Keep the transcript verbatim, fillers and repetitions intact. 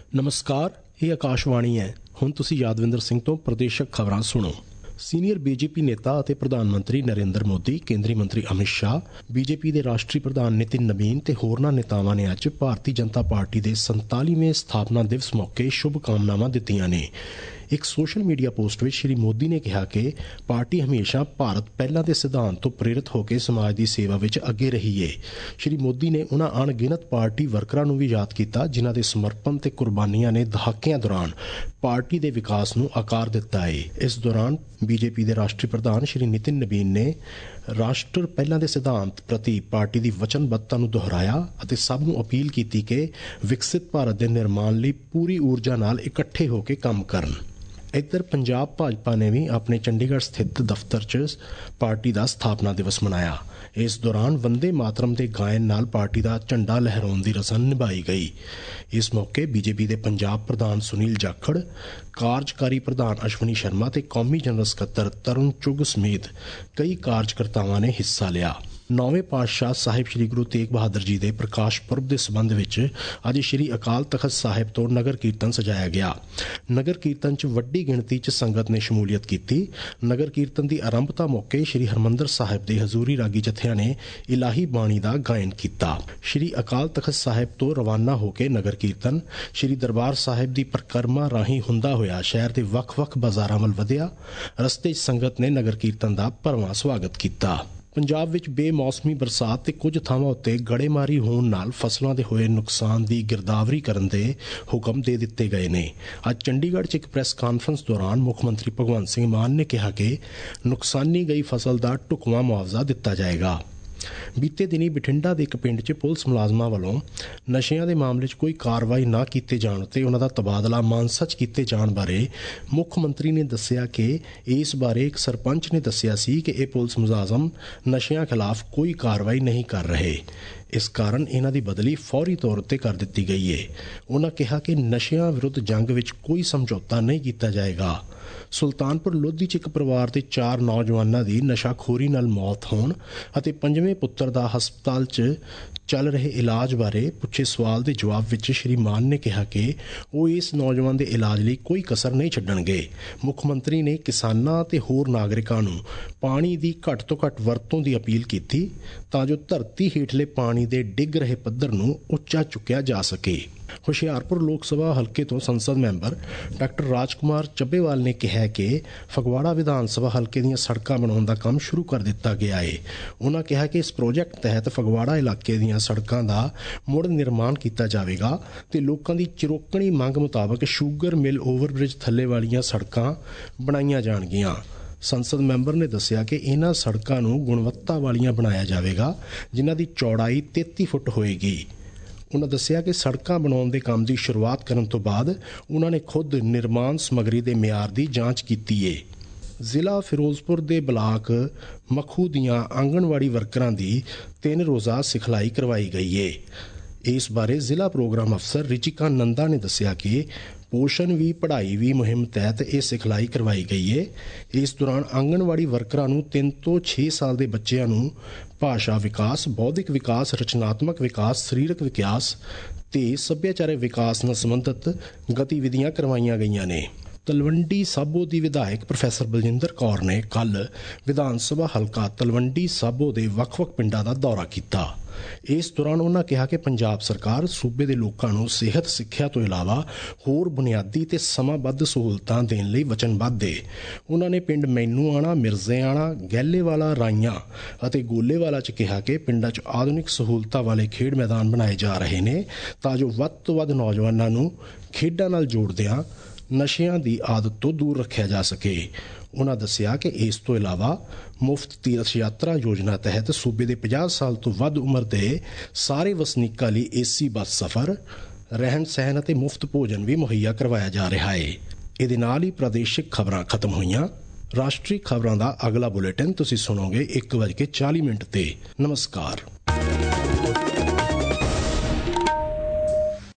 ਨਮਸਕਾਰ, ਇਹ ਆਕਾਸ਼ਵਾਣੀ ਹੈ। ਹੁਣ ਤੁਸੀਂ ਯਾਦਵਿੰਦਰ ਸਿੰਘ ਤੋਂ ਪ੍ਰਦੇਸ਼ਕ ਖਬਰਾਂ ਸੁਣੋ। ਸੀਨੀਅਰ ਬੀਜੇਪੀ ਨੇਤਾ ਅਤੇ ਪ੍ਰਧਾਨ ਮੰਤਰੀ ਨਰਿੰਦਰ ਮੋਦੀ, ਕੇਂਦਰੀ ਮੰਤਰੀ ਅਮਿਤ ਸ਼ਾਹ, ਬੀਜੇਪੀ ਦੇ ਰਾਸ਼ਟਰੀ ਪ੍ਰਧਾਨ ਨਿਤਿਨ ਨਬੀਨ ਤੇ ਹੋਰਨਾਂ ਨੇਤਾਵਾਂ ਨੇ ਅੱਜ ਭਾਰਤੀ ਜਨਤਾ ਪਾਰਟੀ ਦੇ ਸੰਤਾਲੀਵੇਂ ਸਥਾਪਨਾ ਦਿਵਸ ਮੌਕੇ ਸ਼ੁਭ ਕਾਮਨਾਵਾਂ ਦਿੱਤੀਆਂ ਨੇ। ਇੱਕ ਸੋਸ਼ਲ ਮੀਡੀਆ ਪੋਸਟ ਵਿੱਚ ਸ਼੍ਰੀ ਮੋਦੀ ਨੇ ਕਿਹਾ ਕਿ ਪਾਰਟੀ ਹਮੇਸ਼ਾ ਭਾਰਤ ਪਹਿਲਾਂ ਦੇ ਸਿਧਾਂਤ ਤੋਂ ਪ੍ਰੇਰਿਤ ਹੋ ਕੇ ਸਮਾਜ ਦੀ ਸੇਵਾ ਵਿੱਚ ਅੱਗੇ ਰਹੀ ਏ। ਸ਼੍ਰੀ ਮੋਦੀ ਨੇ ਉਨ੍ਹਾਂ ਅਣਗਿਣਤ ਪਾਰਟੀ ਵਰਕਰਾਂ ਨੂੰ ਵੀ ਯਾਦ ਕੀਤਾ ਜਿਨ੍ਹਾਂ ਦੇ ਸਮਰਪਣ ਤੇ ਕੁਰਬਾਨੀਆਂ ਨੇ ਦਹਾਕਿਆਂ ਦੌਰਾਨ ਪਾਰਟੀ ਦੇ ਵਿਕਾਸ ਨੂੰ ਆਕਾਰ ਦਿੱਤਾ ਏ। ਇਸ ਦੌਰਾਨ ਬੀਜੇਪੀ ਦੇ ਰਾਸ਼ਟਰੀ ਪ੍ਰਧਾਨ ਸ਼੍ਰੀ ਨਿਤਿਨ ਨਬੀਨ ਨੇ ਰਾਸ਼ਟਰ ਪਹਿਲਾਂ ਦੇ ਸਿਧਾਂਤ ਪ੍ਰਤੀ ਪਾਰਟੀ ਦੀ ਵਚਨਬੱਧਤਾ ਨੂੰ ਦੁਹਰਾਇਆ ਅਤੇ ਸਭ ਨੂੰ ਅਪੀਲ ਕੀਤੀ ਕਿ ਵਿਕਸਿਤ ਭਾਰਤ ਦੇ ਨਿਰਮਾਣ ਲਈ ਪੂਰੀ ਊਰਜਾ ਨਾਲ ਇਕੱਠੇ ਹੋ ਕੇ ਕੰਮ ਕਰਨ। ਇੱਧਰ ਪੰਜਾਬ ਭਾਜਪਾ ਨੇ ਵੀ ਆਪਣੇ ਚੰਡੀਗੜ੍ਹ ਸਥਿਤ ਦਫ਼ਤਰ 'ਚ ਪਾਰਟੀ ਦਾ ਸਥਾਪਨਾ ਦਿਵਸ ਮਨਾਇਆ। ਇਸ ਦੌਰਾਨ ਵੰਦੇ ਮਾਤਰਮ ਦੇ ਗਾਇਨ ਨਾਲ ਪਾਰਟੀ ਦਾ ਝੰਡਾ ਲਹਿਰਾਉਣ ਦੀ ਰਸਮ ਨਿਭਾਈ ਗਈ। ਇਸ ਮੌਕੇ ਬੀਜੇਪੀ ਦੇ ਪੰਜਾਬ ਪ੍ਰਧਾਨ ਸੁਨੀਲ ਜਾਖੜ, ਕਾਰਜਕਾਰੀ ਪ੍ਰਧਾਨ ਅਸ਼ਵਨੀ ਸ਼ਰਮਾ ਤੇ ਕੌਮੀ ਜਨਰਲ ਸਕੱਤਰ ਤਰੁਣ ਚੁੱਘ ਸਮੇਤ ਕਈ ਕਾਰਜਕਰਤਾਵਾਂ ਨੇ ਹਿੱਸਾ ਲਿਆ। ਨੌਵੇਂ ਪਾਤਸ਼ਾਹ ਸਾਹਿਬ ਸ਼੍ਰੀ ਗੁਰੂ ਤੇਗ ਬਹਾਦਰ ਜੀ ਦੇ ਪ੍ਰਕਾਸ਼ ਪੁਰਬ ਦੇ ਸਬੰਧ ਵਿੱਚ ਅੱਜ ਸ਼੍ਰੀ ਅਕਾਲ ਤਖ਼ਤ ਸਾਹਿਬ ਤੋਂ ਨਗਰ ਕੀਰਤਨ ਸਜਾਇਆ ਗਿਆ। ਨਗਰ ਕੀਰਤਨ 'ਚ ਵੱਡੀ ਗਿਣਤੀ 'ਚ ਸੰਗਤ ਨੇ ਸ਼ਮੂਲੀਅਤ ਕੀਤੀ। ਨਗਰ ਕੀਰਤਨ ਦੀ ਆਰੰਭਤਾ ਮੌਕੇ ਸ਼੍ਰੀ ਹਰਿਮੰਦਰ ਸਾਹਿਬ ਦੇ ਹਜ਼ੂਰੀ ਰਾਗੀ ਜਥਿਆਂ ਨੇ ਇਲਾਹੀ ਬਾਣੀ ਦਾ ਗਾਇਨ ਕੀਤਾ। ਸ਼੍ਰੀ ਅਕਾਲ ਤਖ਼ਤ ਸਾਹਿਬ ਤੋਂ ਰਵਾਨਾ ਹੋ ਕੇ ਨਗਰ ਕੀਰਤਨ ਸ਼੍ਰੀ ਦਰਬਾਰ ਸਾਹਿਬ ਦੀ ਪਰਿਕਰਮਾ ਰਾਹੀਂ ਹੁੰਦਾ ਹੋਇਆ ਸ਼ਹਿਰ ਦੇ ਵੱਖ-ਵੱਖ ਬਾਜ਼ਾਰਾਂ ਵੱਲ ਵਧਿਆ। ਰਸਤੇ 'ਚ ਸੰਗਤ ਨੇ ਨਗਰ ਕੀਰਤਨ ਦਾ ਭਰਵਾਂ ਸਵਾਗਤ ਕੀਤਾ। ਪੰਜਾਬ ਵਿੱਚ ਬੇਮੌਸਮੀ ਬਰਸਾਤ ਤੇ ਕੁਝ ਥਾਵਾਂ ਉੱਤੇ ਗੜੇਮਾਰੀ ਹੋਣ ਨਾਲ ਫਸਲਾਂ ਦੇ ਹੋਏ ਨੁਕਸਾਨ ਦੀ ਗਿਰਦਾਵਰੀ ਕਰਨ ਦੇ ਹੁਕਮ ਦੇ ਦਿੱਤੇ ਗਏ ਨੇ। ਅੱਜ ਚੰਡੀਗੜ੍ਹ 'ਚ ਇੱਕ ਪ੍ਰੈਸ ਕਾਨਫਰੰਸ ਦੌਰਾਨ ਮੁੱਖ ਮੰਤਰੀ ਭਗਵੰਤ ਸਿੰਘ ਮਾਨ ਨੇ ਕਿਹਾ ਕਿ ਨੁਕਸਾਨੀ ਗਈ ਫਸਲ ਦਾ ਢੁਕਵਾਂ ਮੁਆਵਜ਼ਾ ਦਿੱਤਾ ਜਾਏਗਾ। ਬੀਤੇ ਦਿਨੀ ਬਠਿੰਡਾ ਦੇ ਇੱਕ ਪਿੰਡ 'ਚ ਪੁਲਿਸ ਮੁਲਾਜ਼ਮਾਂ ਵੱਲੋਂ ਨਸ਼ਿਆਂ ਦੇ ਮਾਮਲੇ 'ਚ ਕੋਈ ਕਾਰਵਾਈ ਨਾ ਕੀਤੇ ਜਾਣ ਤੇ ਉਹਨਾਂ ਦਾ ਤਬਾਦਲਾ ਮਾਨਸਾ 'ਚ ਕੀਤੇ ਜਾਣ ਬਾਰੇ ਮੁੱਖ ਮੰਤਰੀ ਨੇ ਦੱਸਿਆ ਕਿ ਇਸ ਬਾਰੇ ਇੱਕ ਸਰਪੰਚ ਨੇ ਦੱਸਿਆ ਸੀ ਕਿ ਇਹ ਪੁਲਿਸ ਮੁਲਾਜ਼ਮ ਨਸ਼ਿਆਂ ਖਿਲਾਫ ਕੋਈ ਕਾਰਵਾਈ ਨਹੀਂ ਕਰ ਰਹੇ। ਇਸ ਕਾਰਨ ਇਹਨਾਂ ਦੀ ਬਦਲੀ ਫੌਰੀ ਤੌਰ ਉੱਤੇ ਕਰ ਦਿੱਤੀ ਗਈ ਏ। ਉਹਨਾਂ ਕਿਹਾ ਕਿ ਨਸ਼ਿਆਂ ਵਿਰੁੱਧ ਜੰਗ ਵਿੱਚ ਕੋਈ ਸਮਝੌਤਾ ਨਹੀਂ ਕੀਤਾ ਜਾਏਗਾ। ਸੁਲਤਾਨਪੁਰ ਲੋਧੀ 'ਚ ਇੱਕ ਪਰਿਵਾਰ ਦੇ ਚਾਰ ਨੌਜਵਾਨਾਂ ਦੀ ਨਸ਼ਾਖੋਰੀ ਨਾਲ ਮੌਤ ਹੋਣ ਅਤੇ ਪੰਜਵੇਂ ਪੁੱਤਰ ਦਾ ਹਸਪਤਾਲ 'ਚ ਚੱਲ ਰਹੇ ਇਲਾਜ ਬਾਰੇ ਪੁੱਛੇ ਸਵਾਲ ਦੇ ਜਵਾਬ ਵਿੱਚ ਸ਼੍ਰੀ ਮਾਨ ਨੇ ਕਿਹਾ ਕਿ ਉਹ ਇਸ ਨੌਜਵਾਨ ਦੇ ਇਲਾਜ ਲਈ ਕੋਈ ਕਸਰ ਨਹੀਂ ਛੱਡਣਗੇ। ਮੁੱਖ ਮੰਤਰੀ ਨੇ ਕਿਸਾਨਾਂ ਅਤੇ ਹੋਰ ਨਾਗਰਿਕਾਂ ਨੂੰ ਪਾਣੀ ਦੀ ਘੱਟ ਤੋਂ ਘੱਟ ਵਰਤੋਂ ਦੀ ਅਪੀਲ ਕੀਤੀ ਤਾਂ ਜੋ ਧਰਤੀ ਹੇਠਲੇ ਪਾਣੀ ਦੇ ਡਿੱਗ ਰਹੇ ਪੱਧਰ ਨੂੰ ਉੱਚਾ ਚੁੱਕਿਆ ਜਾ ਸਕੇ। ਹੁਸ਼ਿਆਰਪੁਰ ਲੋਕ ਸਭਾ ਹਲਕੇ ਤੋਂ ਸੰਸਦ ਮੈਂਬਰ ਡਾਕਟਰ ਰਾਜਕੁਮਾਰ ਚੱਬੇਵਾਲ ਨੇ ਕਿਹਾ ਕਿ ਫਗਵਾੜਾ ਵਿਧਾਨ ਸਭਾ ਹਲਕੇ ਦੀਆਂ ਸੜਕਾਂ ਬਣਾਉਣ ਦਾ ਕੰਮ ਸ਼ੁਰੂ ਕਰ ਦਿੱਤਾ ਗਿਆ ਹੈ। ਉਹਨਾਂ ਕਿਹਾ ਕਿ ਇਸ ਪ੍ਰੋਜੈਕਟ ਤਹਿਤ ਫਗਵਾੜਾ ਇਲਾਕੇ ਦੀਆਂ ਸੜਕਾਂ ਦਾ ਮੁੜ ਨਿਰਮਾਣ ਕੀਤਾ ਜਾਵੇਗਾ ਤੇ ਲੋਕਾਂ ਦੀ ਚਿਰੋਕਣੀ ਮੰਗ ਮੁਤਾਬਕ ਸ਼ੂਗਰ ਮਿਲ ਓਵਰਬ੍ਰਿਜ ਥੱਲੇ ਵਾਲੀਆਂ ਸੜਕਾਂ ਬਣਾਈਆਂ ਜਾਣਗੀਆਂ। ਸੰਸਦ ਮੈਂਬਰ ਨੇ ਦੱਸਿਆ ਕਿ ਇਹਨਾਂ ਸੜਕਾਂ ਨੂੰ ਗੁਣਵੱਤਾ ਵਾਲੀਆਂ ਬਣਾਇਆ ਜਾਵੇਗਾ ਜਿਨ੍ਹਾਂ ਦੀ ਚੌੜਾਈ ਤੇਤੀ ਫੁੱਟ ਹੋਏਗੀ। ਉਹਨਾਂ ਦੱਸਿਆ ਕਿ ਸੜਕਾਂ ਬਣਾਉਣ ਦੇ ਕੰਮ ਦੀ ਸ਼ੁਰੂਆਤ ਕਰਨ ਤੋਂ ਬਾਅਦ ਉਹਨਾਂ ਨੇ ਖੁਦ ਨਿਰਮਾਣ ਸਮੱਗਰੀ ਦੇ ਮਿਆਰ ਦੀ ਜਾਂਚ ਕੀਤੀ ਏ। ਜ਼ਿਲ੍ਹਾ ਫਿਰੋਜ਼ਪੁਰ ਦੇ ਬਲਾਕ ਮਖੂ ਦੀਆਂ ਆਂਗਣਵਾੜੀ ਵਰਕਰਾਂ ਦੀ ਤਿੰਨ ਰੋਜ਼ਾ ਸਿਖਲਾਈ ਕਰਵਾਈ ਗਈ ਏ। ਇਸ ਬਾਰੇ ਜ਼ਿਲ੍ਹਾ ਪ੍ਰੋਗਰਾਮ ਅਫਸਰ ਰਿਚਿਕਾ ਨੰਦਾ ਨੇ ਦੱਸਿਆ ਕਿ ਪੋਸ਼ਣ ਵੀ ਪੜ੍ਹਾਈ ਵੀ ਮੁਹਿੰਮ ਤਹਿਤ ਇਹ ਸਿਖਲਾਈ ਕਰਵਾਈ ਗਈ ਏ। ਇਸ ਦੌਰਾਨ ਆਂਗਣਵਾੜੀ ਵਰਕਰਾਂ ਨੂੰ ਤਿੰਨ ਤੋਂ ਛੇ ਸਾਲ ਦੇ ਬੱਚਿਆਂ ਨੂੰ ਭਾਸ਼ਾ ਵਿਕਾਸ, ਬੌਧਿਕ ਵਿਕਾਸ, ਰਚਨਾਤਮਕ ਵਿਕਾਸ, ਸਰੀਰਕ ਵਿਕਾਸ ਤੇ ਸੱਭਿਆਚਾਰਕ ਵਿਕਾਸ ਨਾਲ ਸੰਬੰਧਿਤ ਗਤੀਵਿਧੀਆਂ ਕਰਵਾਈਆਂ ਗਈਆਂ ਨੇ। ਤਲਵੰਡੀ ਸਾਬੋ ਦੀ ਵਿਧਾਇਕ ਪ੍ਰੋਫੈਸਰ ਬਲਜਿੰਦਰ ਕੌਰ ਨੇ ਕੱਲ੍ਹ ਵਿਧਾਨ ਸਭਾ ਹਲਕਾ ਤਲਵੰਡੀ ਸਾਬੋ ਦੇ ਵੱਖ-ਵੱਖ ਪਿੰਡਾਂ ਦਾ ਦੌਰਾ ਕੀਤਾ। ਇਸ ਦੌਰਾਨ ਉਹਨਾਂ ਕਿਹਾ ਕਿ ਪੰਜਾਬ ਸਰਕਾਰ ਸੂਬੇ ਦੇ ਲੋਕਾਂ ਨੂੰ ਸਿਹਤ ਸਿੱਖਿਆ ਤੋਂ ਇਲਾਵਾ ਹੋਰ ਬੁਨਿਆਦੀ ਤੇ ਸਮਾਂਬੱਧ ਸਹੂਲਤਾਂ ਦੇਣ ਲਈ ਵਚਨਬੱਧ ਏ। ਉਹਨਾਂ ਨੇ ਪਿੰਡ ਮੈਨੂਆਣਾ, ਮਿਰਜ਼ੇਆਣਾ, ਗਹਿਲੇਵਾਲਾ, ਰਾਈਆਂ ਅਤੇ ਗੋਲੇਵਾਲਾ 'ਚ ਕਿਹਾ ਕਿ ਪਿੰਡਾਂ 'ਚ ਆਧੁਨਿਕ ਸਹੂਲਤਾਂ ਵਾਲੇ ਖੇਡ ਮੈਦਾਨ ਬਣਾਏ ਜਾ ਰਹੇ ਨੇ ਤਾਂ ਜੋ ਵੱਧ ਤੋਂ ਵੱਧ ਨੌਜਵਾਨਾਂ ਨੂੰ ਖੇਡਾਂ ਨਾਲ ਜੋੜਦਿਆਂ ਨਸ਼ਿਆਂ ਦੀ ਆਦਤ ਤੋਂ ਦੂਰ ਰੱਖਿਆ ਜਾ ਸਕੇ। ਉਹਨਾਂ ਦੱਸਿਆ ਕਿ ਇਸ ਤੋਂ ਇਲਾਵਾ ਮੁਫਤ ਤੀਰਥ ਯਾਤਰਾ ਯੋਜਨਾ ਤਹਿਤ ਸੂਬੇ ਦੇ ਪੰਜਾਹ ਸਾਲ ਤੋਂ ਵੱਧ ਉਮਰ ਦੇ ਸਾਰੇ ਵਸਨੀਕਾਂ ਲਈ ਏਸੀ ਬੱਸ ਸਫ਼ਰ, ਰਹਿਣ ਸਹਿਣ ਅਤੇ ਮੁਫਤ ਭੋਜਨ ਵੀ ਮੁਹੱਈਆ ਕਰਵਾਇਆ ਜਾ ਰਿਹਾ ਹੈ। ਇਹਦੇ ਨਾਲ ਹੀ ਪ੍ਰਾਦੇਸ਼ਿਕ ਖਬਰਾਂ ਖਤਮ ਹੋਈਆਂ। ਰਾਸ਼ਟਰੀ ਖਬਰਾਂ ਦਾ ਅਗਲਾ ਬੁਲੇਟਿਨ ਤੁਸੀਂ ਸੁਣੋਗੇ ਇੱਕ ਵੱਜ ਕੇ ਚਾਲੀ ਮਿੰਟ ਤੇ। ਨਮਸਕਾਰ।